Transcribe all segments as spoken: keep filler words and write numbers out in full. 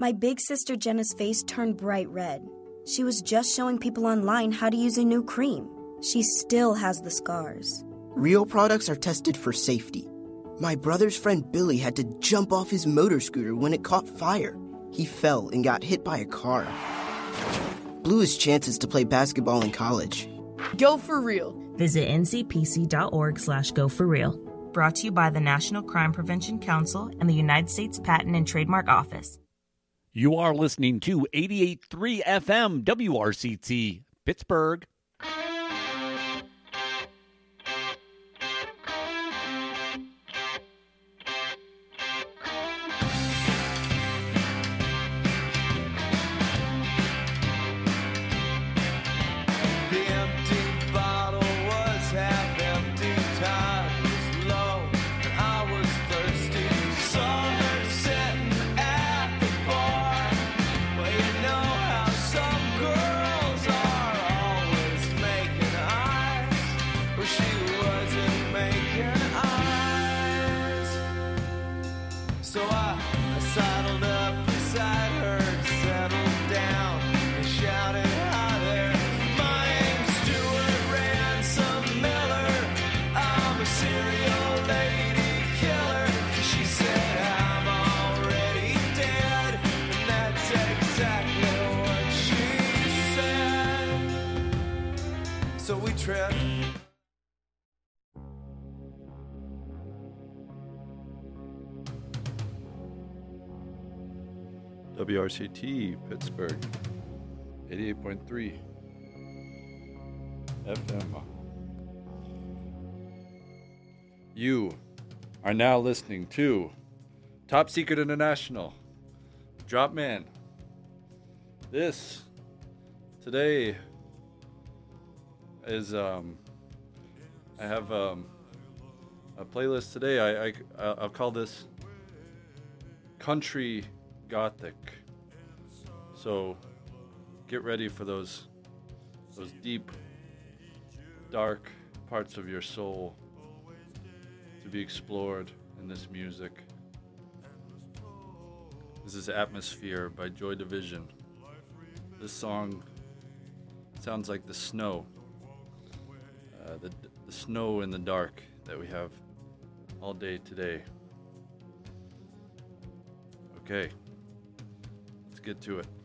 My big sister Jenna's face turned bright red. She was just showing people online how to use a new cream. She still has the scars. Real products are tested for safety. My brother's friend Billy had to jump off his motor scooter when it caught fire. He fell and got hit by a car. Blew his chances to play basketball in college. Go for real. Visit ncpc.org slash go for real. Brought to you by the National Crime Prevention Council and the United States Patent and Trademark Office. You are listening to eighty-eight point three F M W R C T, Pittsburgh. W R C T, Pittsburgh, eighty-eight point three F M. You are now listening to Top Secret International, Drop Man. This, today, is, um, I have, um, a playlist today. I, I, I'll call this Country Gothic. So get ready for those those deep, dark parts of your soul to be explored in this music. This is Atmosphere by Joy Division. This song sounds like the snow, uh, the, the snow in the dark that we have all day today. Okay. Get to it.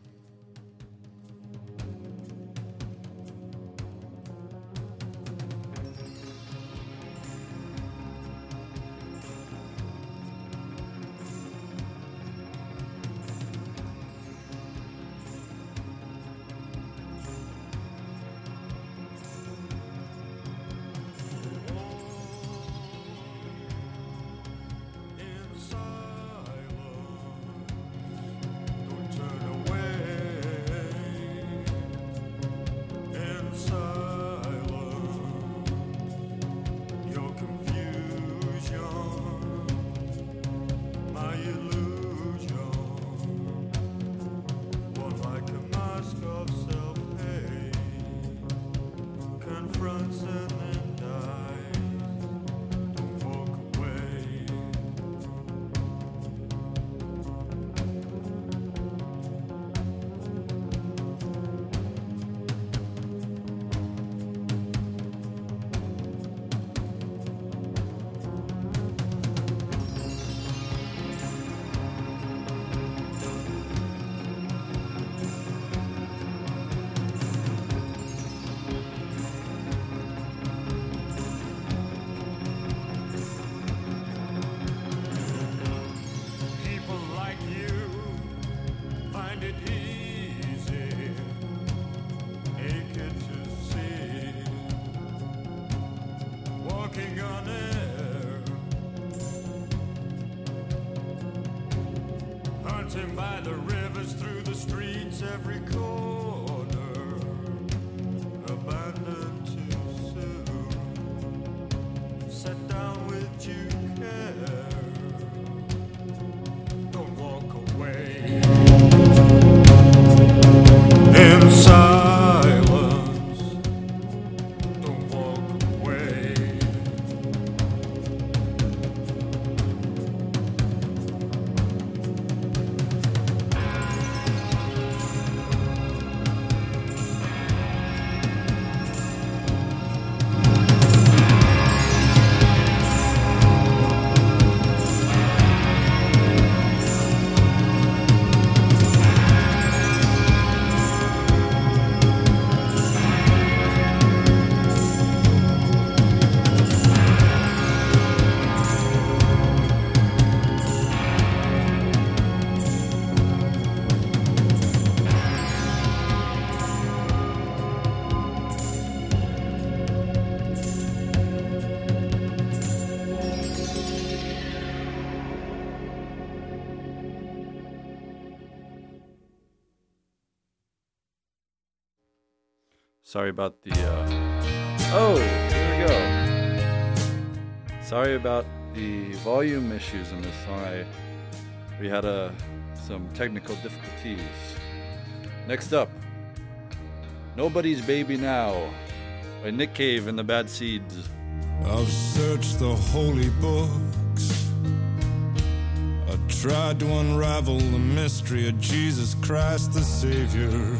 Sorry about the, uh... oh, here we go. Sorry about the volume issues in this song. I, we had uh, some technical difficulties. Next up, Nobody's Baby Now by Nick Cave and the Bad Seeds. I've searched the holy books. I tried to unravel the mystery of Jesus Christ the Savior.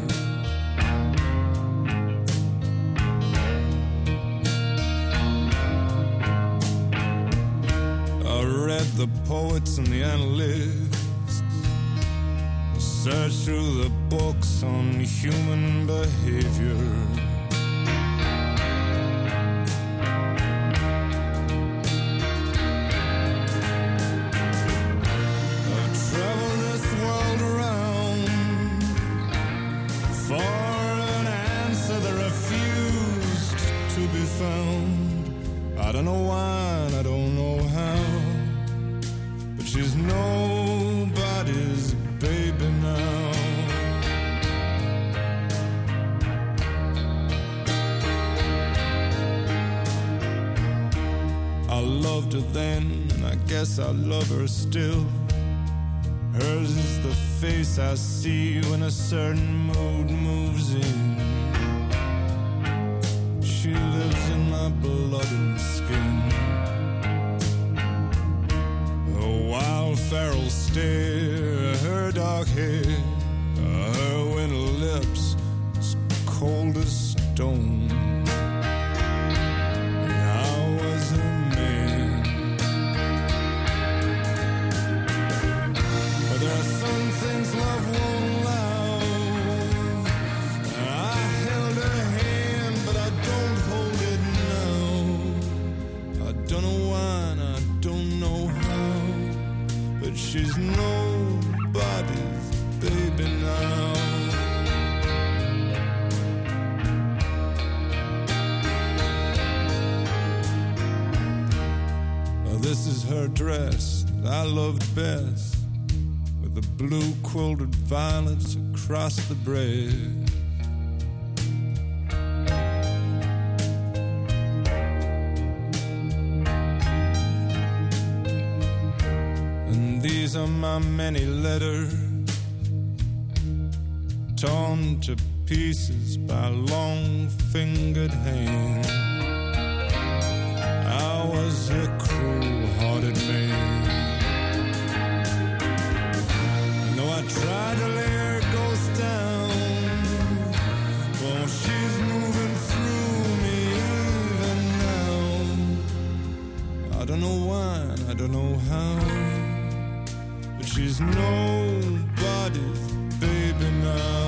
The poets and the analysts search through the books on human behavior. I've traveled this world around for an answer that refused to be found. I don't know why and I don't know how. She's nobody's baby now. I loved her then, and I guess I love her still. Hers is the face I see when a certain mood moves in. She lives in my blood and skin. Wild feral stare, her dark hair, her winter lips, as cold as stone. I was a man. But there are some things love won't allow. I held her hand, but I don't hold it now. I don't know why and I don't know how. But she's nobody's baby now. Well, this is her dress that I loved best, with the blue quilted violets across the breast. These are my many letters, torn to pieces by a long-fingered hand. I was a cruel-hearted man. And though I tried to lay her ghost down, well, she's moving through me even now. I don't know why, I don't know how. She's nobody's baby now.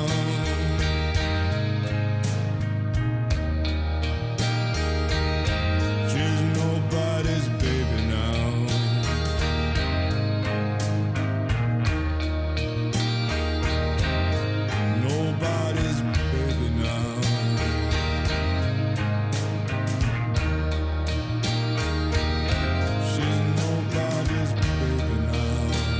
She's nobody's baby now. Nobody's baby now. She's nobody's baby now.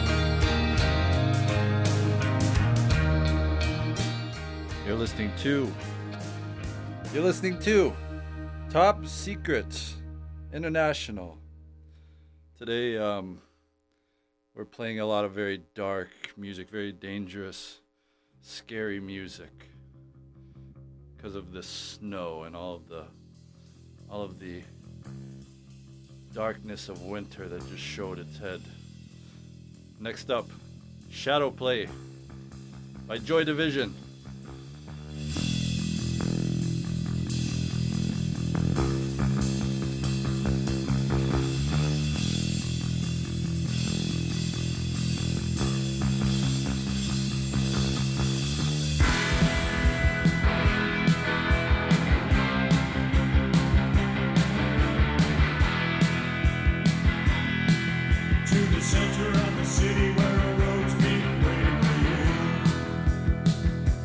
You're listening to, you're listening to Top Secret International. Today, um, we're playing a lot of very dark music, very dangerous, scary music, because of the snow and all of the, all of the darkness of winter that just showed its head. Next up, Shadow Play by Joy Division. Center of the city where our roads meet way.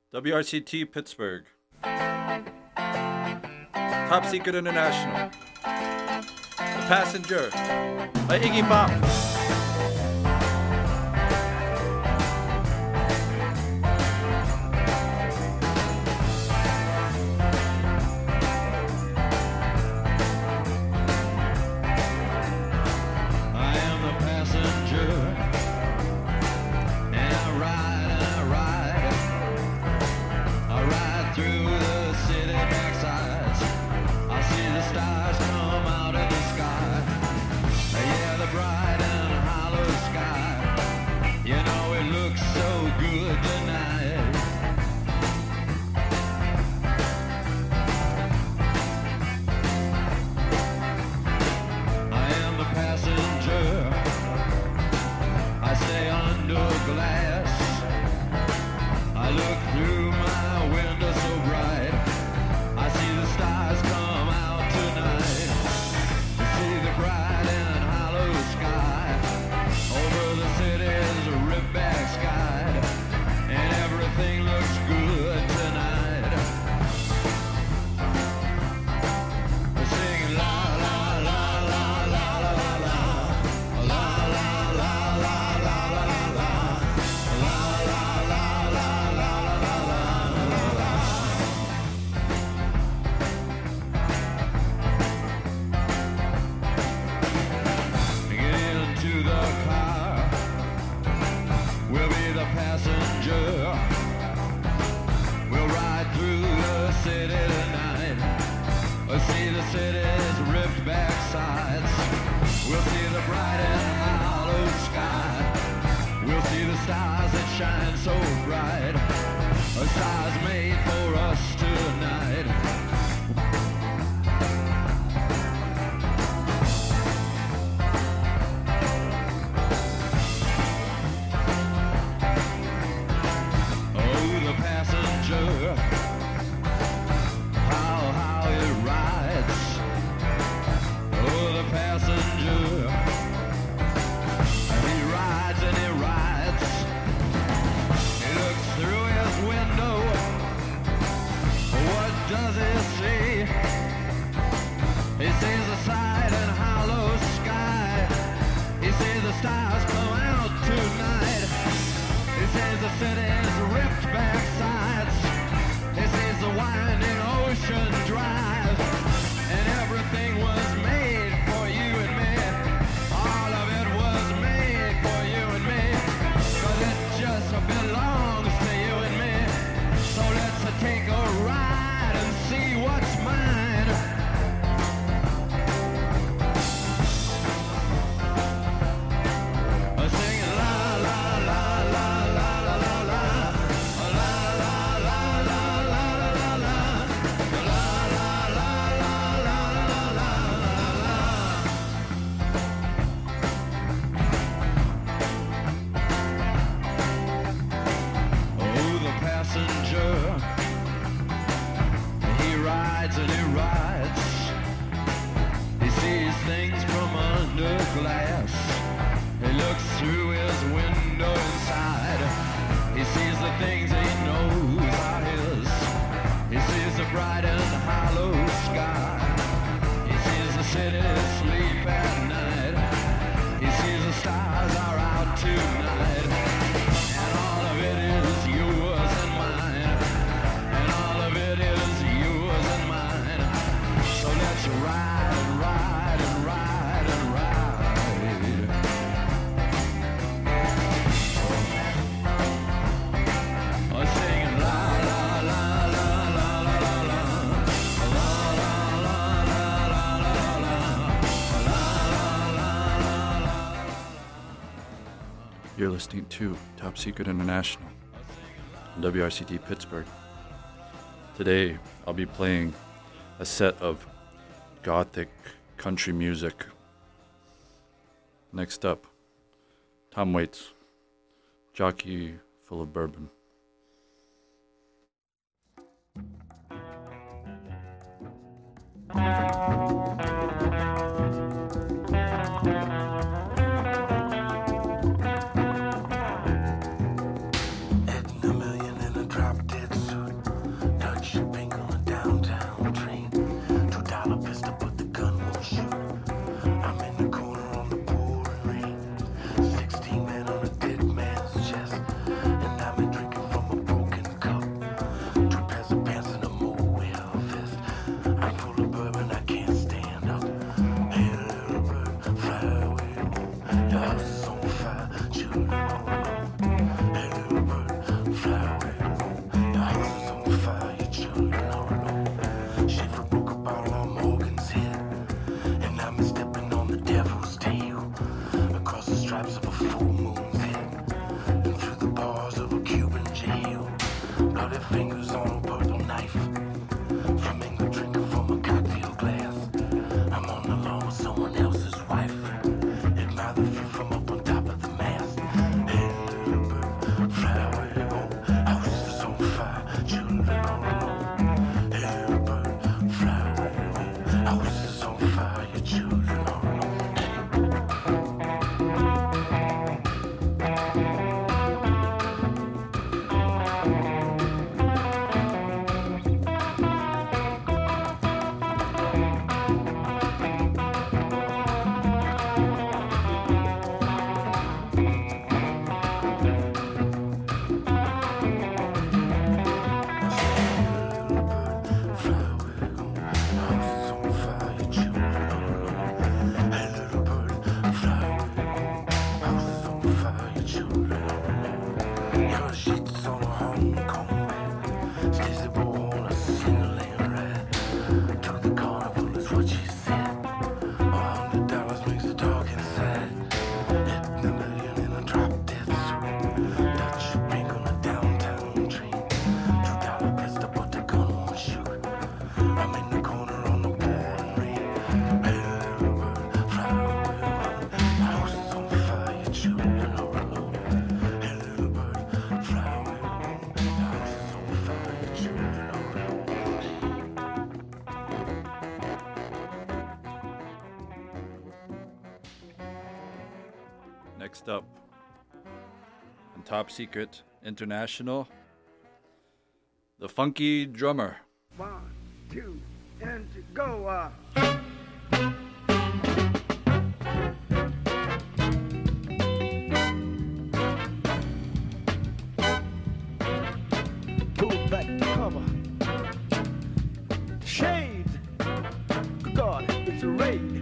W R C T Pittsburgh. Top Secret International. The Passenger by Iggy Pop. You're listening to Top Secret International on W R C T Pittsburgh. Today, I'll be playing a set of gothic country music. Next up, Tom Waits, Jockey Full of Bourbon. Adding a million in a drop dead Next up, on Top Secret International, The Funky Drummer. One, two, and go. Uh. Pull back the cover. Shades. Good God, it's a raid.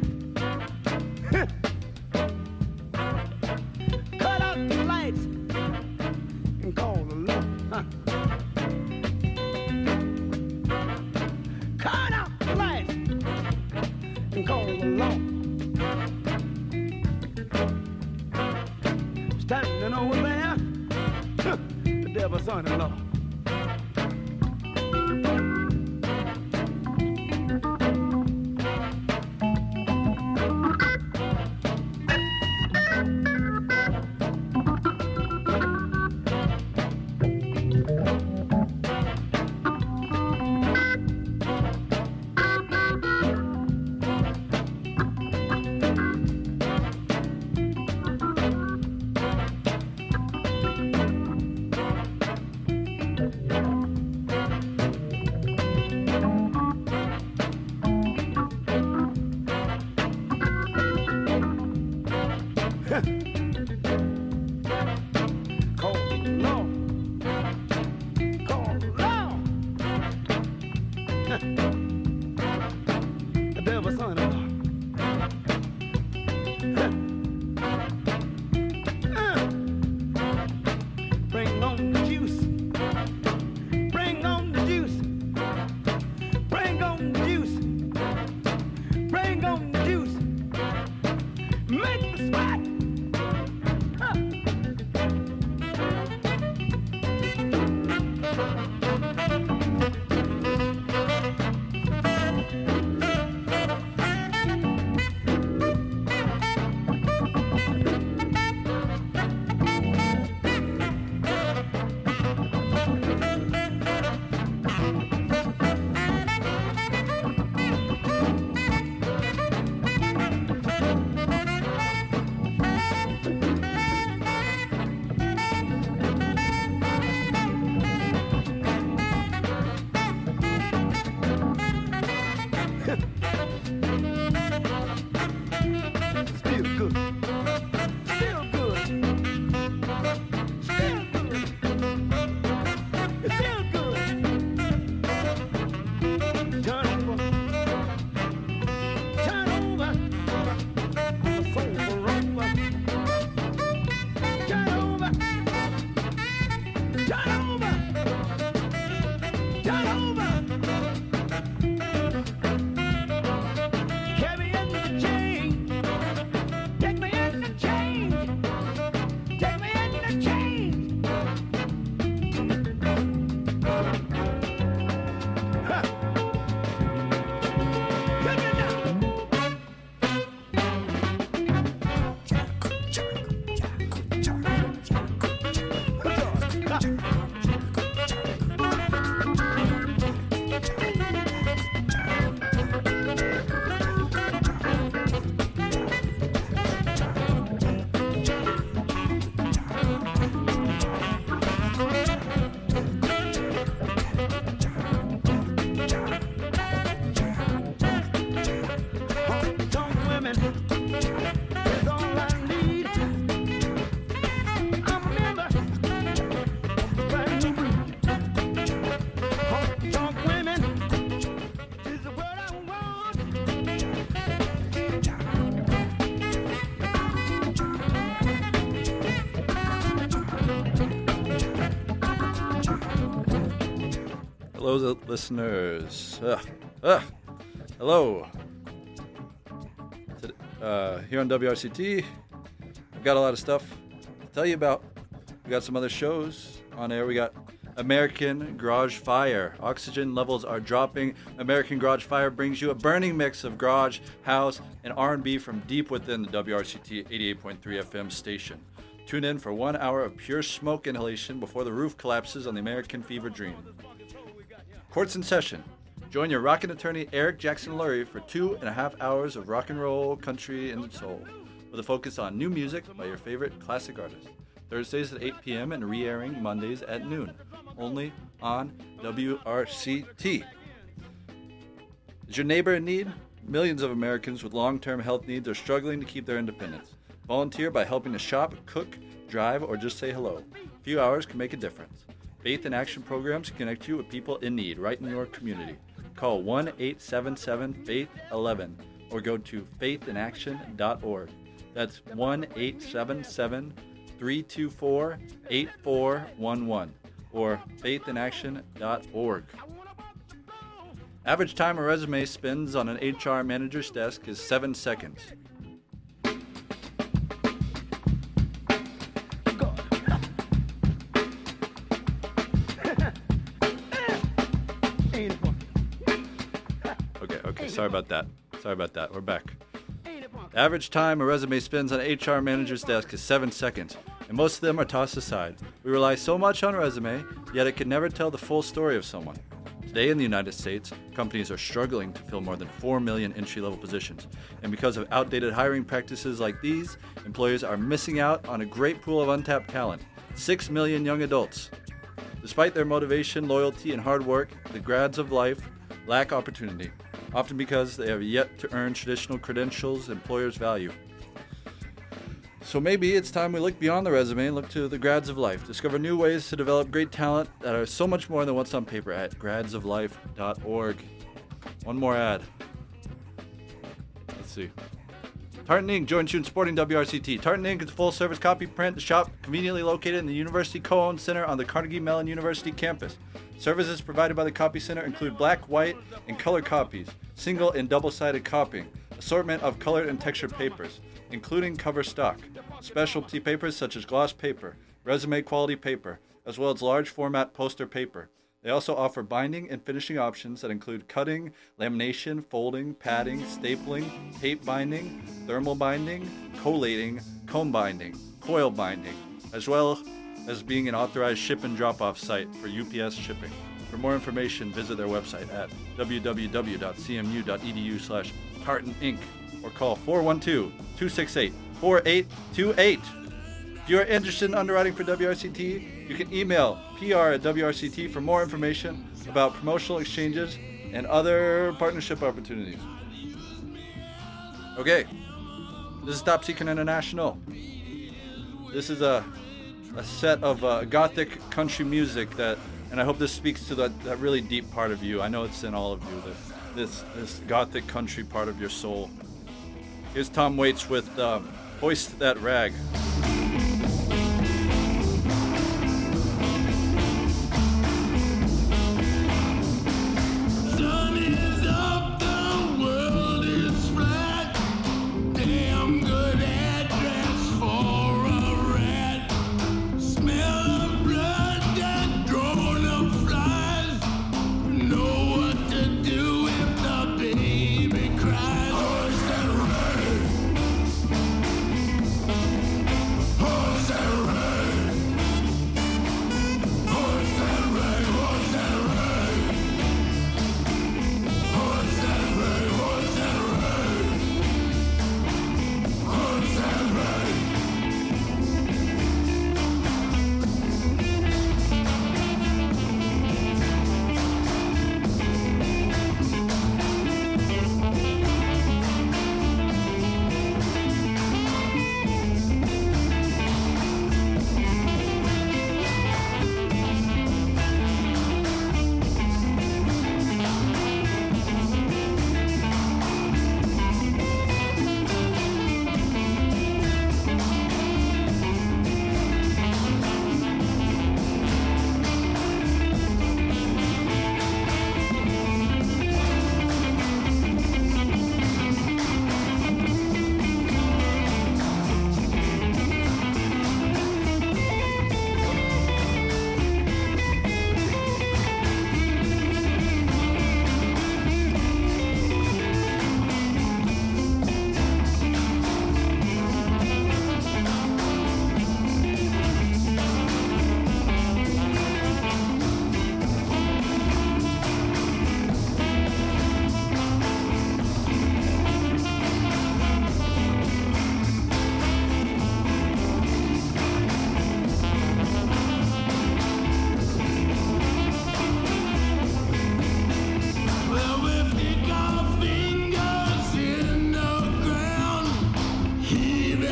Cut out the lights and call the law. Huh. Cut out the lights and call the law. Standing over there, huh, the devil's son-in-law. Hello, listeners. Uh, uh, hello. Uh, here on W R C T, I've got a lot of stuff to tell you about. We got some other shows on air. We got American Garage Fire. Oxygen levels are dropping. American Garage Fire brings you a burning mix of garage, house, and R and B from deep within the W R C T eighty-eight point three F M station. Tune in for one hour of pure smoke inhalation before the roof collapses on the American Fever Dream. Courts in session. Join your rockin' attorney Eric Jackson Lurie for two and a half hours of rock and roll, country, and soul. with a focus on new music by your favorite classic artists. Thursdays at eight p.m. and re-airing Mondays at noon, only on W R C T. Is your neighbor in need? Millions of Americans with long-term health needs are struggling to keep their independence. Volunteer by helping to shop, cook, drive, or just say hello. A few hours can make a difference. Faith in Action programs connect you with people in need right in your community. Call one eight seven seven faith eleven or go to faith in action dot org. That's one eight seven seven three two four eight four one one or faith in action dot org. Average time a resume spends on an H R manager's desk is seven seconds. Okay, okay, sorry about that. Sorry about that. We're back. Average time a resume spends on an H R manager's desk is seven seconds, and most of them are tossed aside. We rely so much on a resume, yet it can never tell the full story of someone. Today in the United States, companies are struggling to fill more than four million entry-level positions, and because of outdated hiring practices like these, employers are missing out on a great pool of untapped talent, six million young adults. Despite their motivation, loyalty, and hard work, the grads of life lack opportunity, often because they have yet to earn traditional credentials employers value. So maybe it's time we look beyond the resume and look to the grads of life. Discover new ways to develop great talent that are so much more than what's on paper at grads of life dot org. One more ad. Let's see. Tartan Ink joins you in supporting W R C T. Tartan Ink is a full-service copy print shop conveniently located in the University Co-owned Center on the Carnegie Mellon University campus. Services provided by the Copy Center include black, white, and color copies, single and double-sided copying, assortment of colored and textured papers, including cover stock, specialty papers such as gloss paper, resume quality paper, as well as large format poster paper. They also offer binding and finishing options that include cutting, lamination, folding, padding, stapling, tape binding, thermal binding, collating, comb binding, coil binding, as well as being an authorized ship and drop-off site for U P S shipping. For more information, visit their website at w w w dot c m u dot e d u slash tartan ink or call four one two, two six eight, four eight two eight. If you are interested in underwriting for W R C T, you can email P R at W R C T for more information about promotional exchanges and other partnership opportunities. Okay, this is Top Secret International. This is a a set of uh, gothic country music that, and I hope this speaks to that, that really deep part of you. I know it's in all of you, that this this gothic country part of your soul. Here's Tom Waits with um, Hoist That Rag. Cries,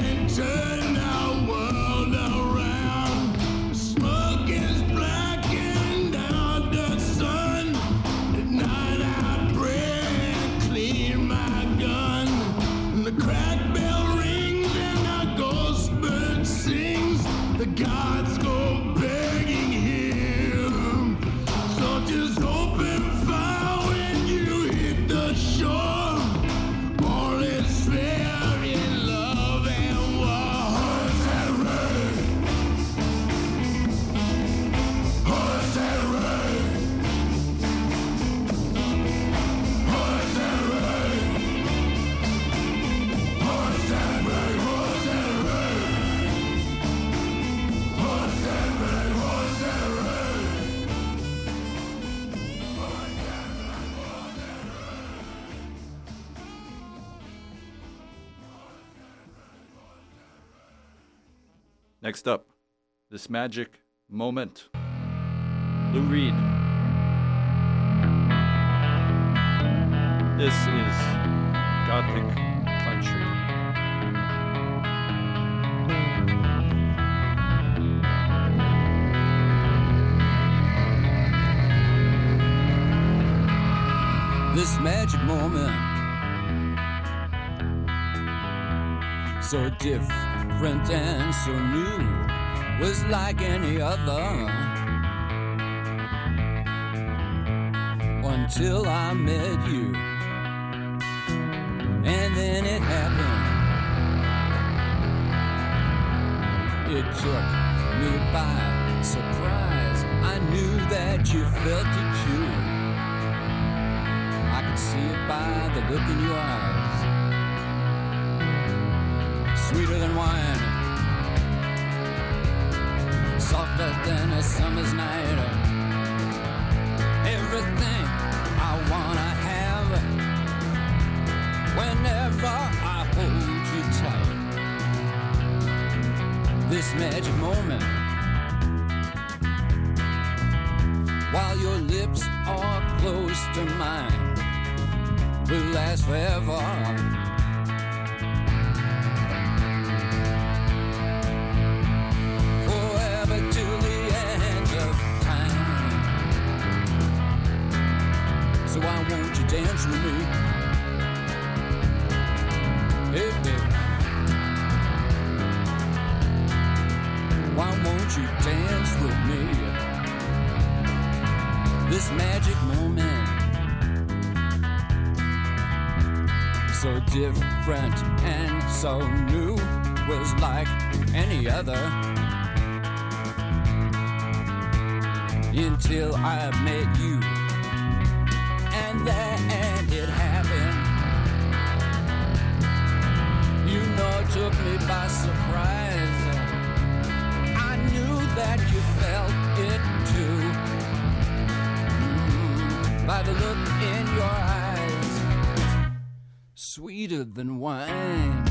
and turn our world around. Smoke is blackened out the sun. At night I pray and clean my gun. And the crack bell rings and a ghost bird sings. The gods go begging him. So just open fire when you hit the shore. All is fair in love and war. Horse and rain. Horse and rain. Horse and rain. Horse and rain. Horse and rain. Horse and rain. Horse and rain. Next up, This Magic Moment. Lou Reed. This is Gothic Country. This magic moment, so different and so new, was like any other. Until I met you, and then it happened. It took me by surprise. I knew that you felt it too. I could see it by the look in your eyes. Sweeter than wine, softer than a summer's night. Everything I wanna have whenever I hold you tight. This magic moment, while your lips are close to mine, will last forever. Forever till the end of time. So why won't you dance with me? Hey, baby. Why won't you dance with me? This magic moment, so different and so new, was like any other. Until I met you, and then it happened. You know, it took me by surprise. I knew that you felt it too, mm, by the look in your eyes. Sweeter than wine,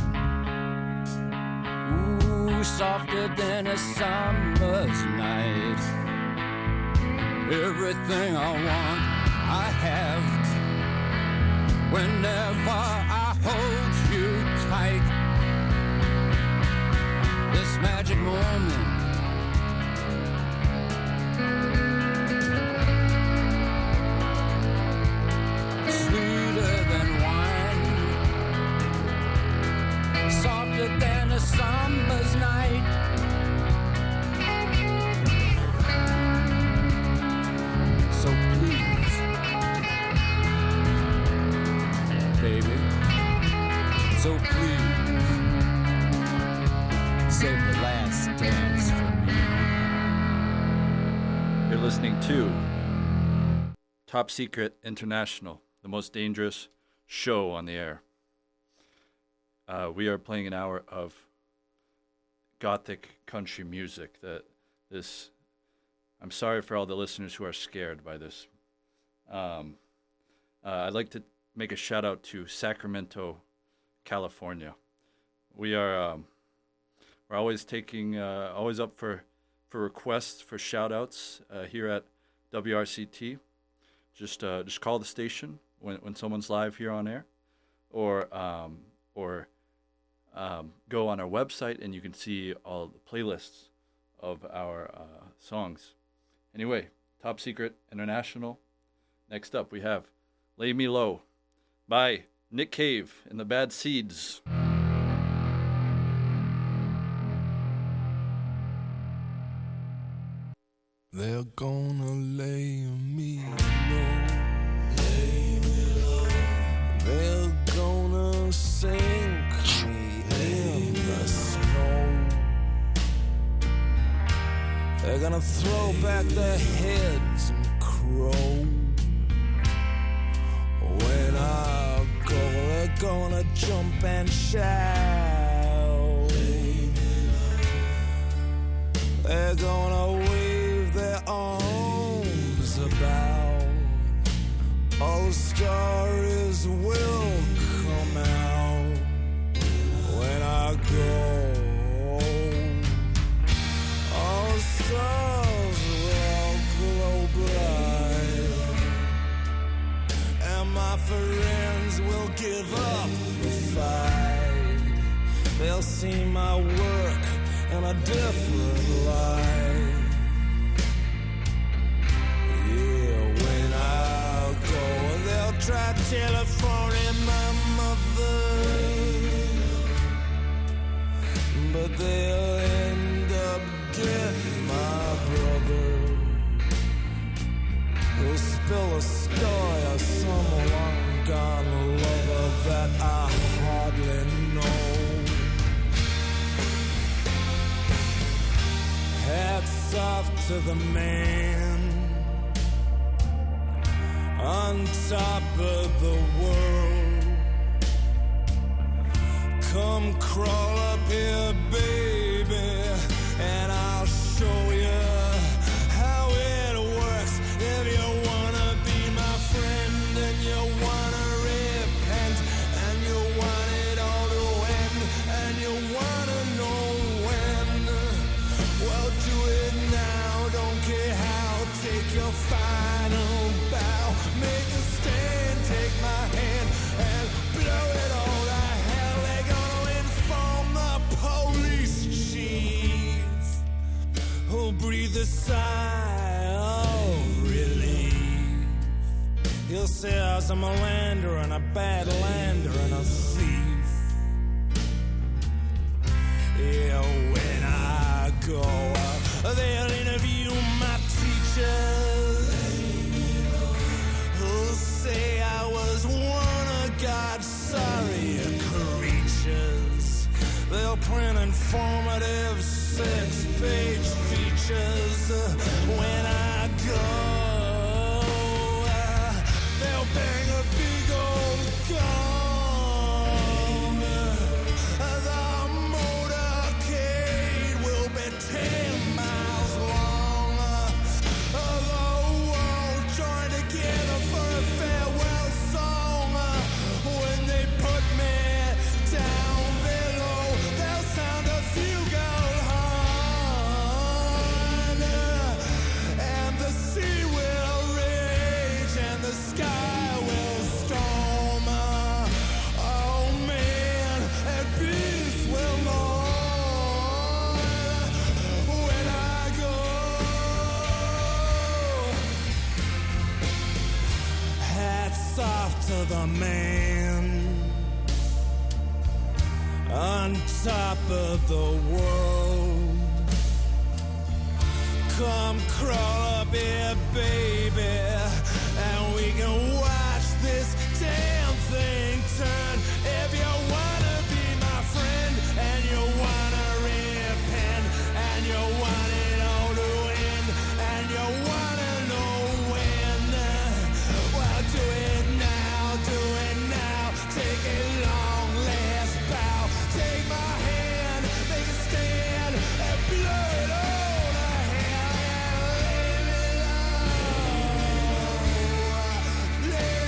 ooh, softer than a summer's night. Everything I want, I have whenever I hold you tight. This magic moment, sweeter than wine, softer than a summer's night. So please, baby, so please, save the last dance for me. You're listening to Top Secret International, the most dangerous show on the air. Uh, we are playing an hour of Gothic country music. That this, I'm sorry for all the listeners who are scared by this. Um, uh, I'd like to make a shout out to Sacramento, California. We are um, we're always taking uh, always up for for requests for shout outs uh, here at W R C T. Just uh, just call the station when when someone's live here on air, or um, or um, go on our website and you can see all the playlists of our uh, songs. Anyway, Top Secret International. Next up, we have Lay Me Low by Nick Cave and the Bad Seeds. They're gonna lay me low, lay me low. They're gonna sink me in the snow. They're gonna throw back their heads and crow. When I go, they're gonna jump and shout. They're gonna wave their arms about. All the stars will come out when I go. All the stars will glow bright, and my friends will give up the fight. They'll see my work in a different light. Yeah, when I go, they'll try telephoning my mother, but they'll end up getting my brother. He'll spill a story of some long gone lover that I hardly know. Hats off to the man on top of the world. Come crawl up here, baby, and I'll show you how it works. If you wanna be my friend and you wanna repent and you want it all to end and you wanna know when, well, do it now, don't care how. Take your final bow, make a stand, take my hand and blow it all to hell. They're gonna inform the police chief, who'll breathe a sigh of relief. He'll say I was a melander and a bad lander and a thief. Yeah, when I go, uh, they'll interview my teachers, who'll say I was one of God's sorry creatures. They'll print informative six-page features. Uh, when I go, uh, they'll bang a big old gun. Uh, the motorcade will be ten miles long. Uh, the world joined together for a farewell song. Uh, when they put me down below, they'll sound a fugal horn. Uh, and the sea will rage and the sky will storm. Uh, oh man, and peace will mourn when I go. Hats off to the man on top of the world. Come crawl up here, baby, and we can watch this damn thing turn. If you wanna be my friend and you wanna repent and you want it all to end and you wanna know when, well, do it now, do it now. Take a long last bow. Take my hand, make a stand, and blow it all to hell. Lay me low, lay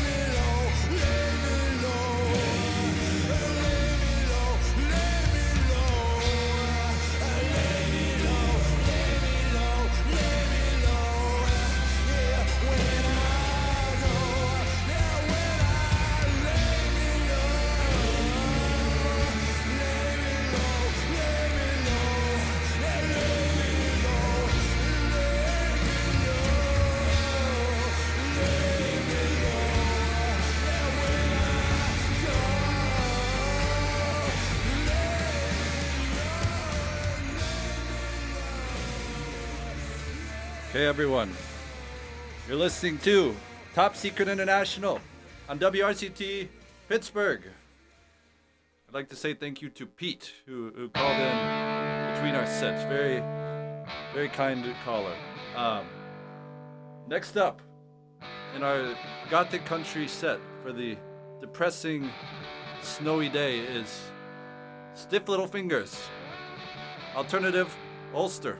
Hey everyone, you're listening to Top Secret International on W R C T Pittsburgh. I'd like to say thank you to Pete, who, who called in between our sets. Very, very kind caller. Um, next up in our Gothic Country set for the depressing, snowy day is Stiff Little Fingers, alternative Ulster.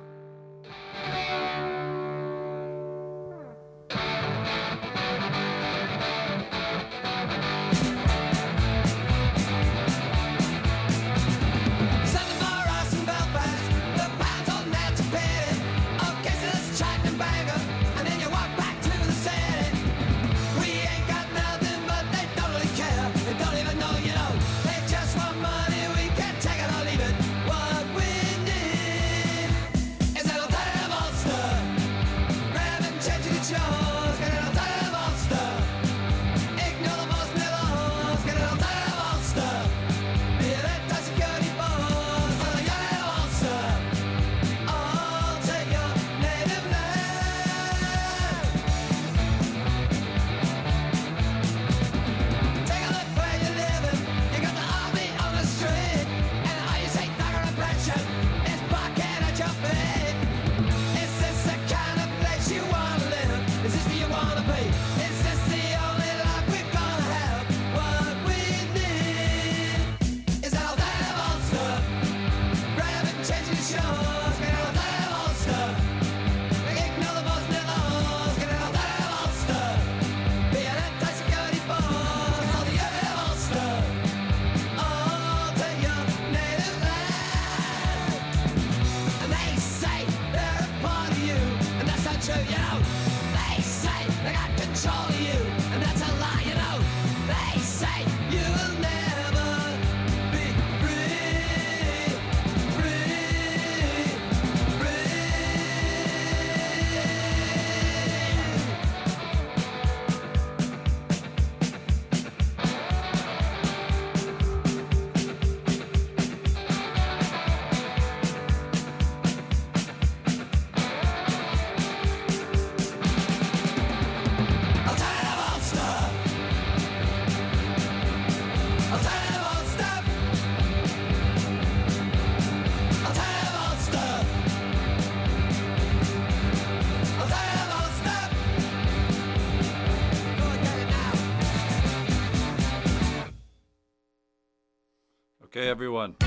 Okay, everyone.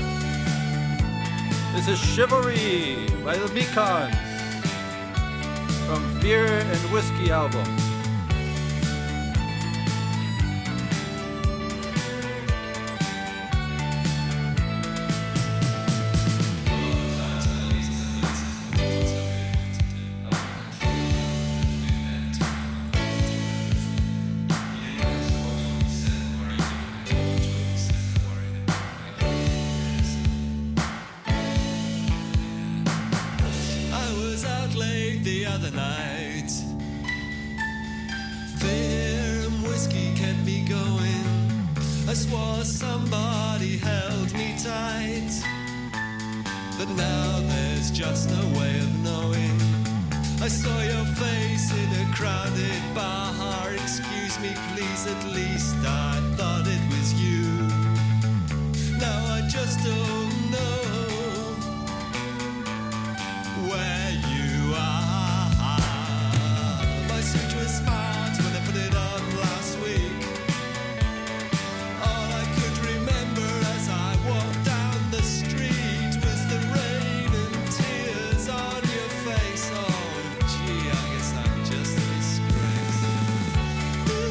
This is Chivalry by the Mekons from Fear and Whiskey album.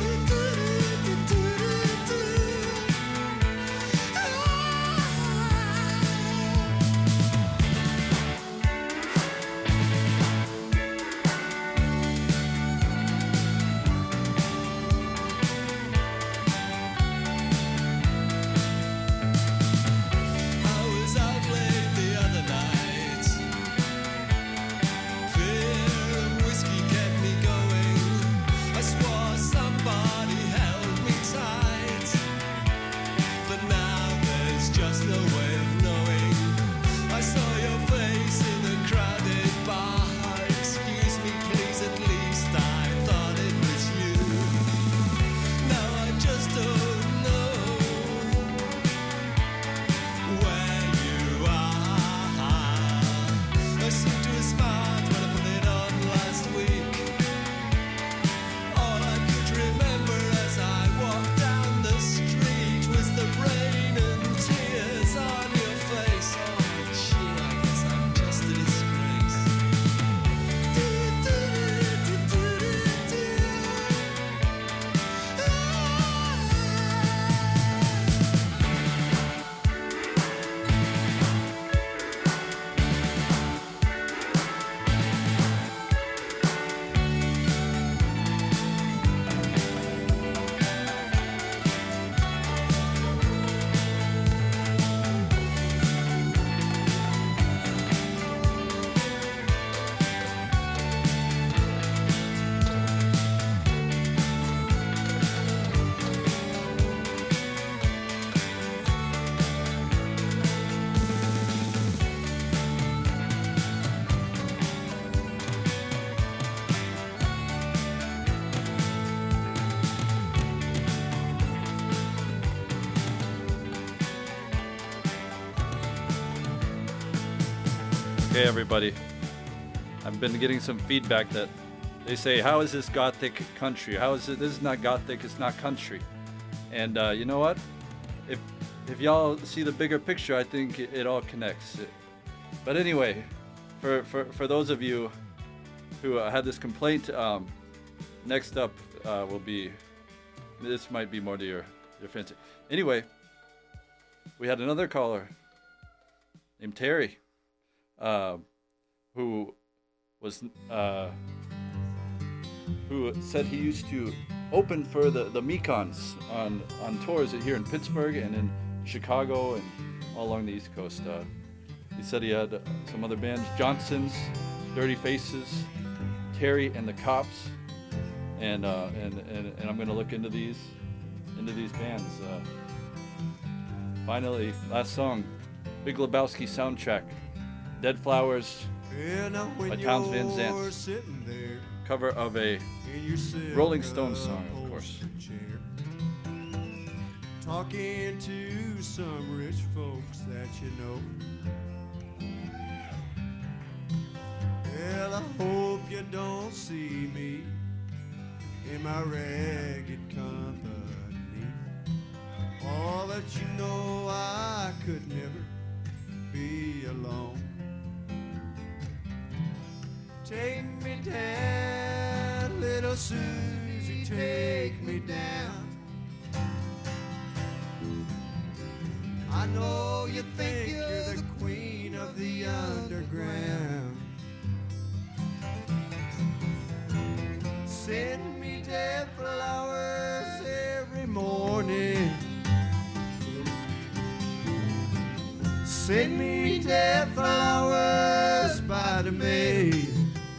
Ah Okay, everybody. I've been getting some feedback that they say, how is this gothic country? How is it? This is not gothic. It's not country. And uh, you know what? If if y'all see the bigger picture, I think it, it all connects. It, but anyway, for, for, for those of you who uh, had this complaint, um, next up uh, will be, this might be more to your, your fancy. Anyway, we had another caller named Terry, uh, who was uh, who said he used to open for the, the Mekons on, on tours here in Pittsburgh and in Chicago and all along the East Coast. Uh, he said he had uh, some other bands, Johnson's, Dirty Faces, Terry and the Cops, and uh, and, and and I'm gonna look into these into these bands. Uh, finally, last song, Big Lebowski soundtrack, Dead Flowers by Townes Van Zandt. Cover of a Rolling Stones song, of course. Talking to some rich folks that you know. Well, I hope you don't see me in my ragged company. All that you know, I could never be alone. Take me down, little Susie, take me down. I know you think you're the queen of the underground. Send me dead flowers every morning. Send me dead flowers by the mail.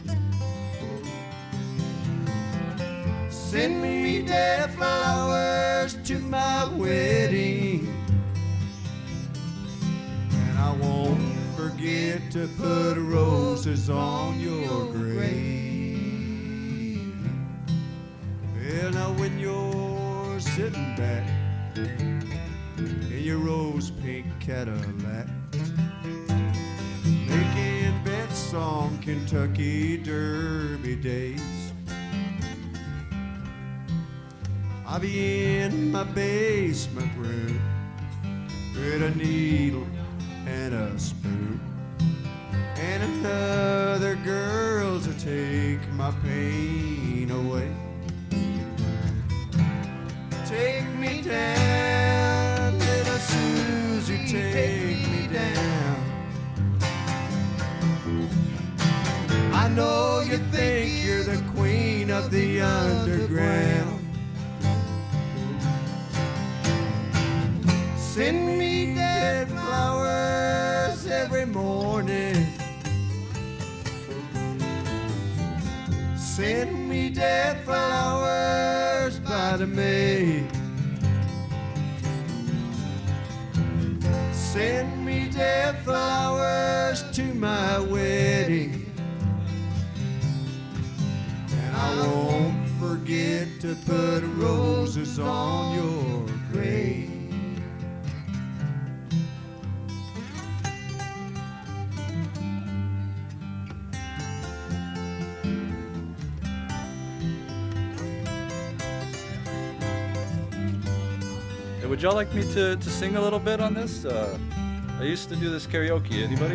Send me dead flowers to my wedding. And I won't forget to put roses on your grave. Well, now when you're sitting back in your rose pink Cadillac, making bets on Kentucky Derby days, I'll be in my basement room with a needle and a spoon and another girl to take my pain away. Take me down, little Susie, take me down. I know you think you're the queen of the underground. Send me dead flowers every morning. Send me dead flowers by the mail. Send me dead flowers to my wedding. And I won't forget to put roses on your grave. Would y'all like me to, to sing a little bit on this? Uh, I used to do this karaoke. Anybody?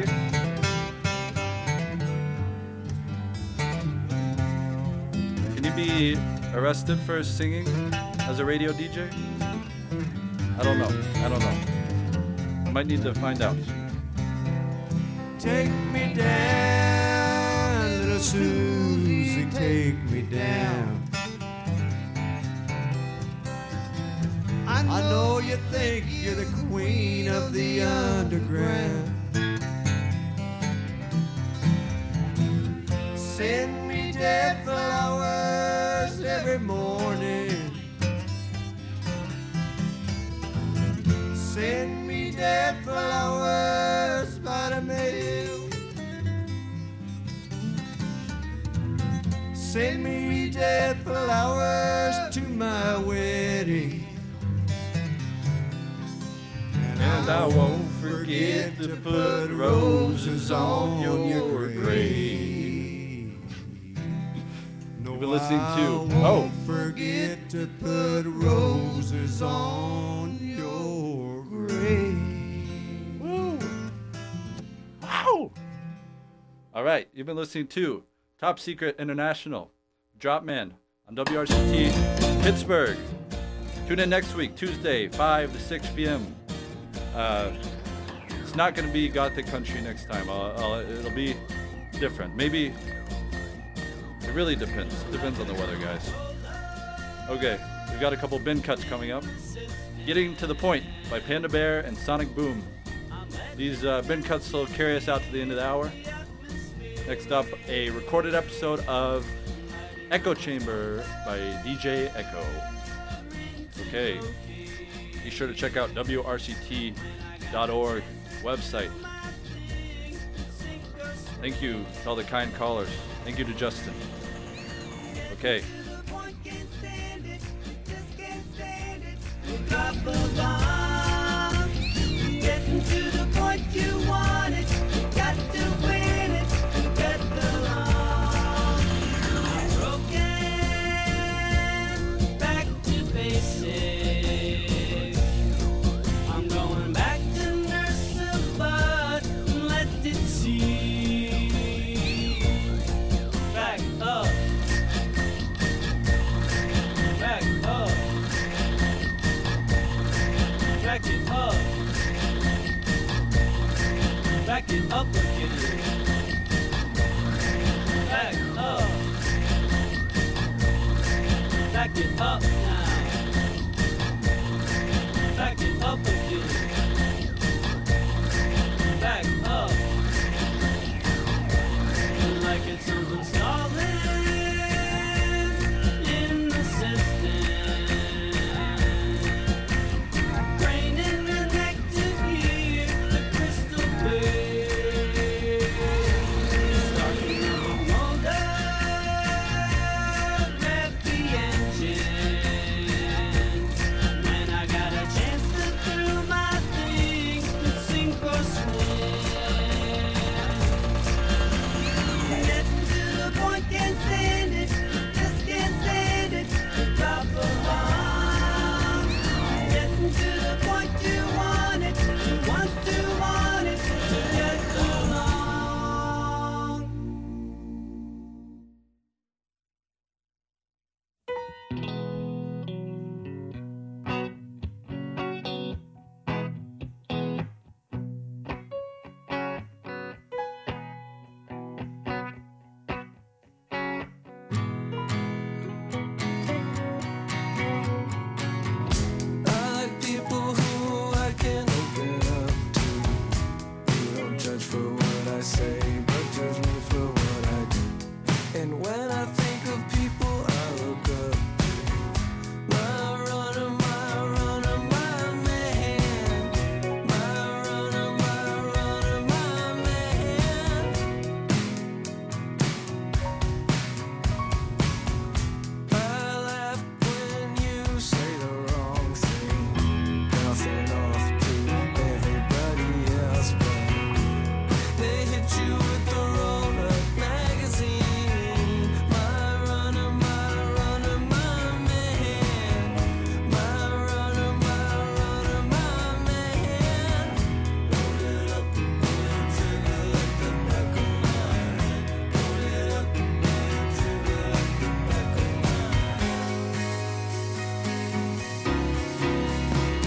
Can you be arrested for singing as a radio D J? I don't know. I don't know. I might need to find out. Take me down, little Susie, take me down. I know you think you're the queen of the underground. Send me dead flowers every morning. Send me dead flowers by the mail. Send me dead flowers to my wedding. And I won't forget to put roses on your grave. You've been listening to, oh. Forget to put roses on your grave. Woo. Wow. All right, you've been listening to Top Secret International, Dropman on W R C T Pittsburgh. Tune in next week, Tuesday, five to six p.m. Uh, it's not going to be Gothic Country next time. I'll, I'll, it'll be different. Maybe, it really depends. It depends on the weather, guys. Okay, we've got a couple bin cuts coming up. Getting to the Point by Panda Bear and Sonic Boom. These uh, bin cuts will carry us out to the end of the hour. Next up, a recorded episode of Echo Chamber by D J Echo. Okay, be sure to check out W R C T dot org website. Thank you to all the kind callers. Thank you to Justin. Okay. Getting to the point you want it, you got to win it, get along. Broken, back to basics. I'm going back to nurse a bud and let it see. Back up, back up, back it up. Back it up again. Back up. Back it up now. Back it up again. Back up. Like it's something stalling in the system. Brain in the neck to hear the crystal wave.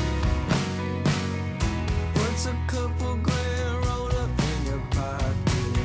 What's a couple grand rolled up in your pocket?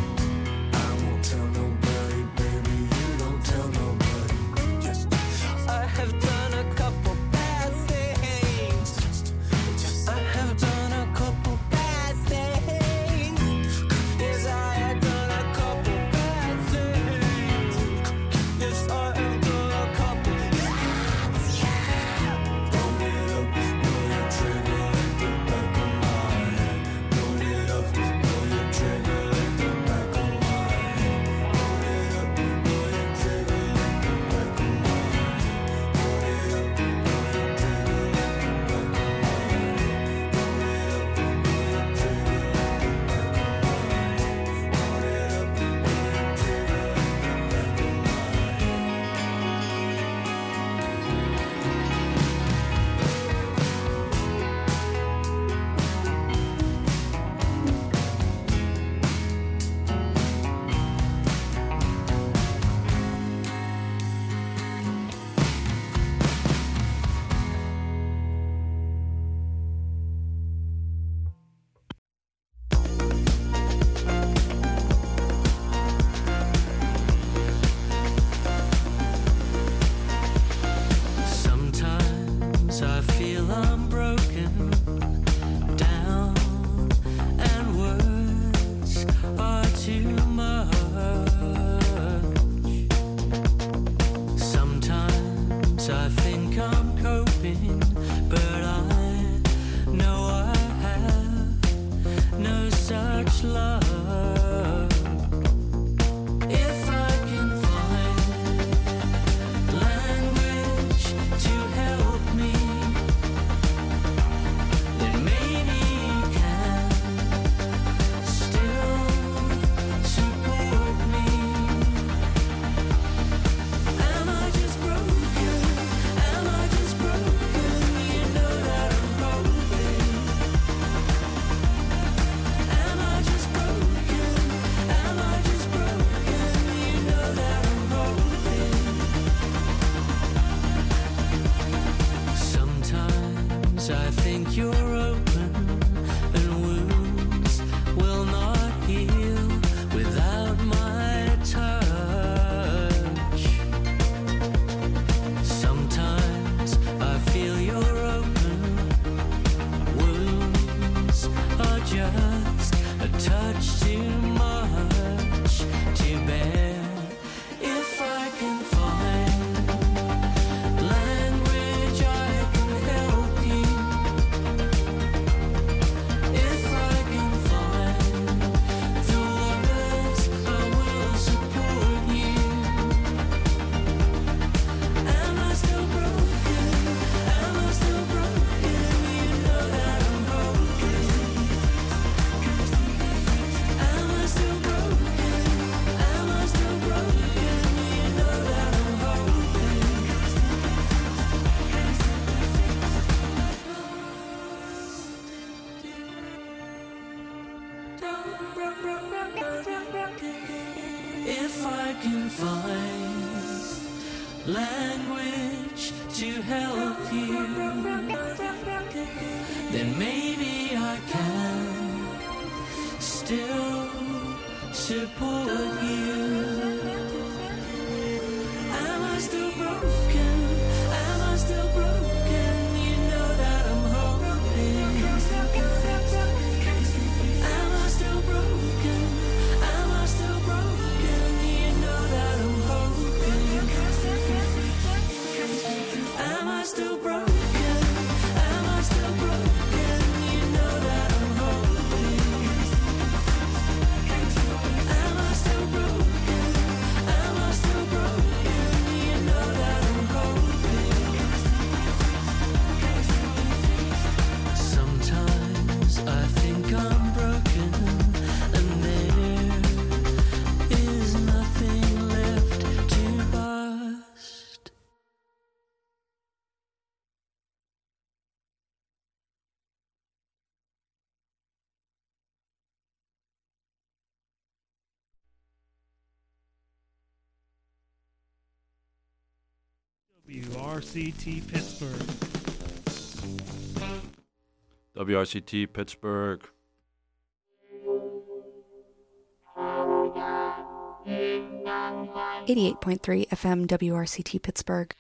much, too much to bear. If I can find language, I can help you. If I can find the words, I will support you. Am I still broken? Am I still broken? You know that I'm broken. Am I still broken? Am I still broken? You know that I'm broken. If I can find language to help you, then maybe I can still support you. Am I still broken? Am I still broken? You know that I'm hoping. Am I still broken? Am I still broken? You know that I'm hoping. Am I still broken? Am I still broken? You know that I'm hoping. Am I still broken? Am I still broken? You know that I'm hoping. Sometimes I think I'm broken, and there is nothing left to bust. W R C T Pittsburgh. W R C T Pittsburgh. eighty-eight point three F M W R C T Pittsburgh.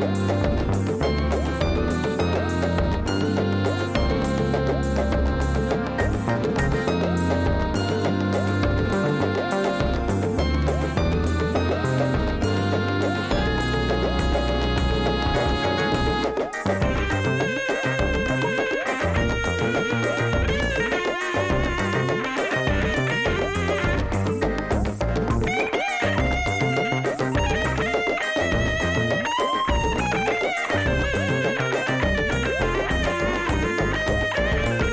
Bye.